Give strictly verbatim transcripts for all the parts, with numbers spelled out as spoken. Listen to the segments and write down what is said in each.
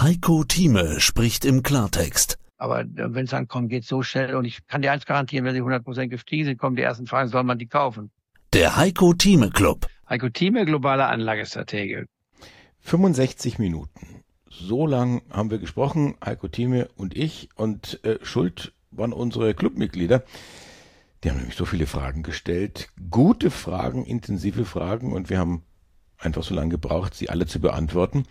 Heiko Thieme spricht im Klartext. Aber wenn es ankommt, geht es so schnell. Und ich kann dir eins garantieren, wenn sie hundert Prozent gestiegen sind, kommen die ersten Fragen, soll man die kaufen? Der Heiko Thieme Club. Heiko Thieme, globaler Anlagestratege. fünfundsechzig Minuten. So lang haben wir gesprochen, Heiko Thieme und ich. Und äh, schuld waren unsere Clubmitglieder. Die haben nämlich so viele Fragen gestellt. Gute Fragen, intensive Fragen. Und wir haben einfach so lange gebraucht, sie alle zu beantworten.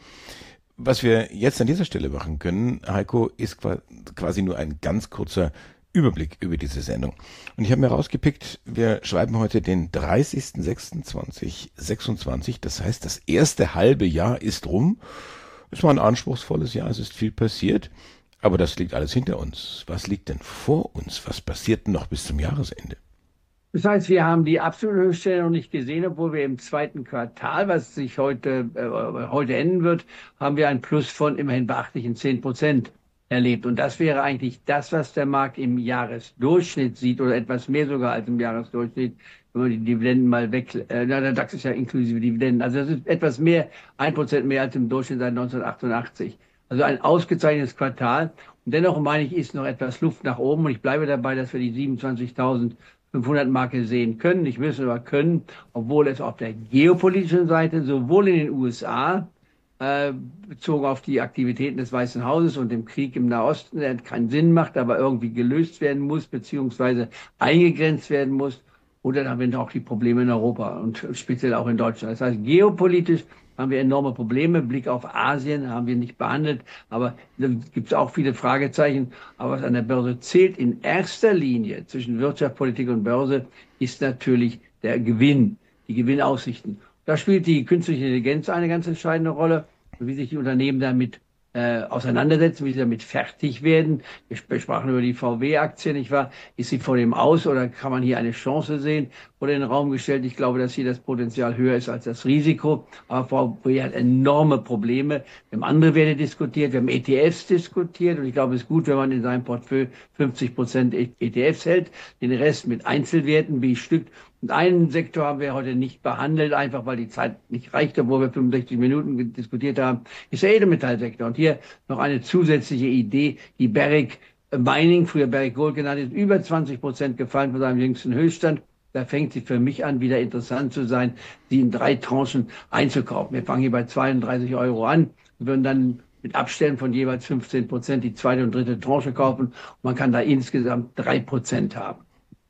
Was wir jetzt an dieser Stelle machen können, Heiko, ist quasi nur ein ganz kurzer Überblick über diese Sendung. Und ich habe mir rausgepickt, wir schreiben heute den dreißigsten sechsten zweitausendsechsundzwanzig. Das heißt, das erste halbe Jahr ist rum. Es war ein anspruchsvolles Jahr, es ist viel passiert. Aber das liegt alles hinter uns. Was liegt denn vor uns? Was passiert denn noch bis zum Jahresende? Das heißt, wir haben die absolute Höchststelle noch nicht gesehen, obwohl wir im zweiten Quartal, was sich heute, äh, heute enden wird, haben wir ein Plus von immerhin beachtlichen zehn Prozent erlebt. Und das wäre eigentlich das, was der Markt im Jahresdurchschnitt sieht oder etwas mehr sogar als im Jahresdurchschnitt, wenn man die Dividenden mal weg, äh, na, der DAX ist ja inklusive Dividenden. Also das ist etwas mehr, ein Prozent mehr als im Durchschnitt seit neunzehnhundertachtundachtzig. Also ein ausgezeichnetes Quartal. Und dennoch meine ich, ist noch etwas Luft nach oben. Und ich bleibe dabei, dass wir die siebenundzwanzigtausendfünfhundert Marke sehen können. Ich will es aber können, obwohl es auf der geopolitischen Seite sowohl in den U S A, äh, bezogen auf die Aktivitäten des Weißen Hauses und dem Krieg im Nahosten, der keinen Sinn macht, aber irgendwie gelöst werden muss, beziehungsweise eingegrenzt werden muss. Und dann haben wir auch die Probleme in Europa und speziell auch in Deutschland. Das heißt, geopolitisch haben wir enorme Probleme. Blick auf Asien haben wir nicht behandelt, aber da gibt es auch viele Fragezeichen. Aber was an der Börse zählt in erster Linie zwischen Wirtschaft, Politik und Börse, ist natürlich der Gewinn, die Gewinnaussichten. Da spielt die künstliche Intelligenz eine ganz entscheidende Rolle, wie sich die Unternehmen damit äh, auseinandersetzen, wie sie damit fertig werden. Wir sprachen über die V W-Aktie, nicht wahr? Ist sie vor dem Aus oder kann man hier eine Chance sehen? Wurde in den Raum gestellt. Ich glaube, dass hier das Potenzial höher ist als das Risiko. Aber V W hat enorme Probleme. Wir haben andere Werte diskutiert, wir haben E T Fs diskutiert. Und ich glaube, es ist gut, wenn man in seinem Portfolio fünfzig Prozent E T Fs hält, den Rest mit Einzelwerten wie Stück. Und einen Sektor haben wir heute nicht behandelt, einfach weil die Zeit nicht reicht, obwohl wir fünfundsechzig Minuten diskutiert haben, ist der Edelmetallsektor. Und hier noch eine zusätzliche Idee, die Barrick Mining, früher Barrick Gold genannt, ist über zwanzig Prozent gefallen von seinem jüngsten Höchststand. Da fängt sie für mich an, wieder interessant zu sein, sie in drei Tranchen einzukaufen. Wir fangen hier bei zweiunddreißig Euro an und würden dann mit Abständen von jeweils fünfzehn Prozent die zweite und dritte Tranche kaufen. Und man kann da insgesamt drei Prozent haben.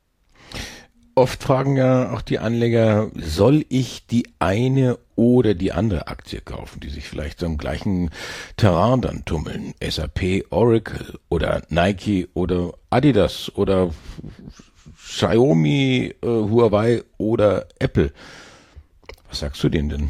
Oft fragen ja auch die Anleger, soll ich die eine oder die andere Aktie kaufen, die sich vielleicht so im gleichen Terrain dann tummeln? S A P, Oracle oder Nike oder Adidas oder Xiaomi, äh, Huawei oder Apple. Was sagst du denen denn?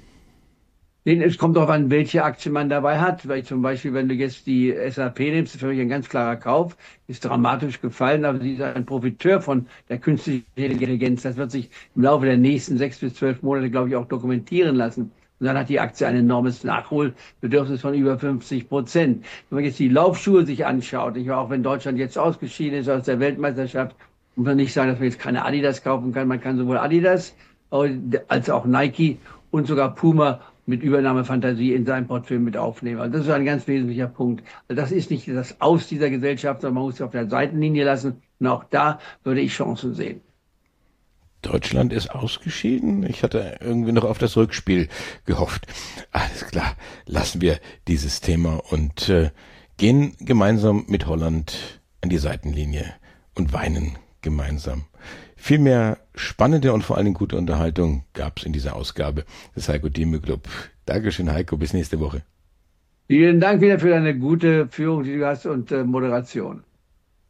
Es kommt darauf an, welche Aktie man dabei hat. Weil zum Beispiel, wenn du jetzt die S A P nimmst, ist für mich ein ganz klarer Kauf, ist dramatisch gefallen, aber sie ist ein Profiteur von der künstlichen Intelligenz. Das wird sich im Laufe der nächsten sechs bis zwölf Monate, glaube ich, auch dokumentieren lassen. Und dann hat die Aktie ein enormes Nachholbedürfnis von über fünfzig Prozent. Wenn man jetzt die Laufschuhe sich anschaut, ich auch wenn Deutschland jetzt ausgeschieden ist aus der Weltmeisterschaft, muss man nicht sagen, dass man jetzt keine Adidas kaufen kann. Man kann sowohl Adidas als auch Nike und sogar Puma mit Übernahmefantasie in seinem Portfolio mit aufnehmen. Also das ist ein ganz wesentlicher Punkt. Also das ist nicht das Aus dieser Gesellschaft, sondern man muss sie auf der Seitenlinie lassen. Und auch da würde ich Chancen sehen. Deutschland ist ausgeschieden? Ich hatte irgendwie noch auf das Rückspiel gehofft. Alles klar, lassen wir dieses Thema und äh, gehen gemeinsam mit Holland an die Seitenlinie und weinen gemeinsam. Viel mehr spannende und vor allen Dingen gute Unterhaltung gab es in dieser Ausgabe des Heiko Thieme Club. Dankeschön, Heiko. Bis nächste Woche. Vielen Dank wieder für deine gute Führung, die du hast und äh, Moderation.